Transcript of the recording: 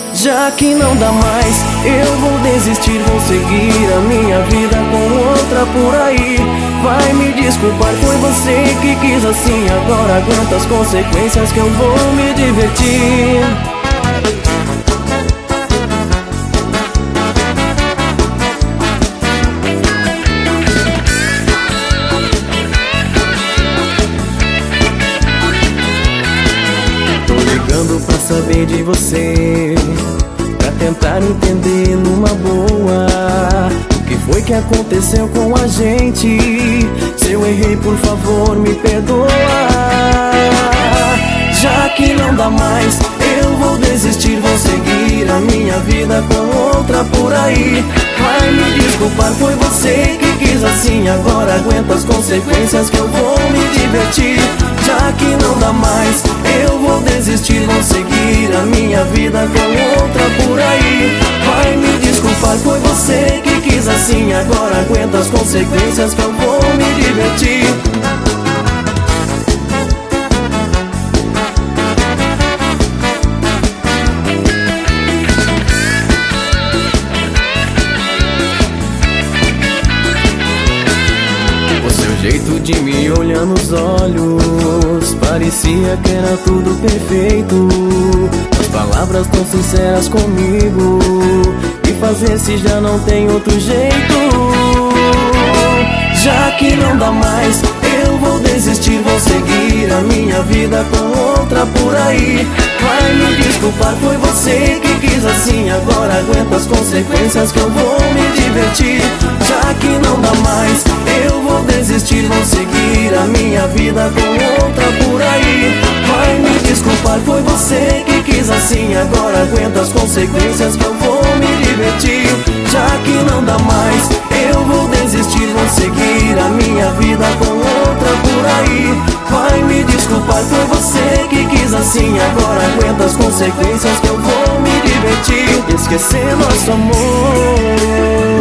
Já que não dá mais, eu vou desistir, vou seguir a minha vida com outra por aí. Vai me desculpar, foi você que quis assim. Agora aguenta as consequências que eu vou me divertir. Tô ligando pra saber de você, pra tentar entender numa boa o que foi que aconteceu com a gente. Se eu errei, por favor, me perdoa. Já que não dá mais, eu vou desistir, vou seguir a minha vida com outra por aí. Vai me desculpar, foi você que quis assim. Agora aguenta as consequências que eu vou me divertir. Já que não dá mais, eu vou desistir, vou seguir a minha vida com outra por aí. Vai me desculpar, foi você que quis assim. Agora aguenta as consequências que eu vou me divertir. O seu jeito de me olhar nos olhos parecia que era tudo perfeito. As palavras tão sinceras comigo, e fazer se já não tem outro jeito. Já que não dá mais, eu vou desistir, vou seguir a minha vida com outra por aí. Vai me desculpar, foi você que quis assim. Agora aguenta as consequências que eu vou me divertir. Já que não dá mais, eu vou desistir, vou seguir a minha vida com outra por aí. Vai me desculpar, foi você que quis assim. Agora aguenta as consequências que eu vou me divertir. Já que não dá mais, eu vou desistir, vou seguir a minha vida com outra por aí. Vai me desculpar, foi você que quis assim. Agora aguenta as consequências que eu vou me divertir. Esquecer nosso amor.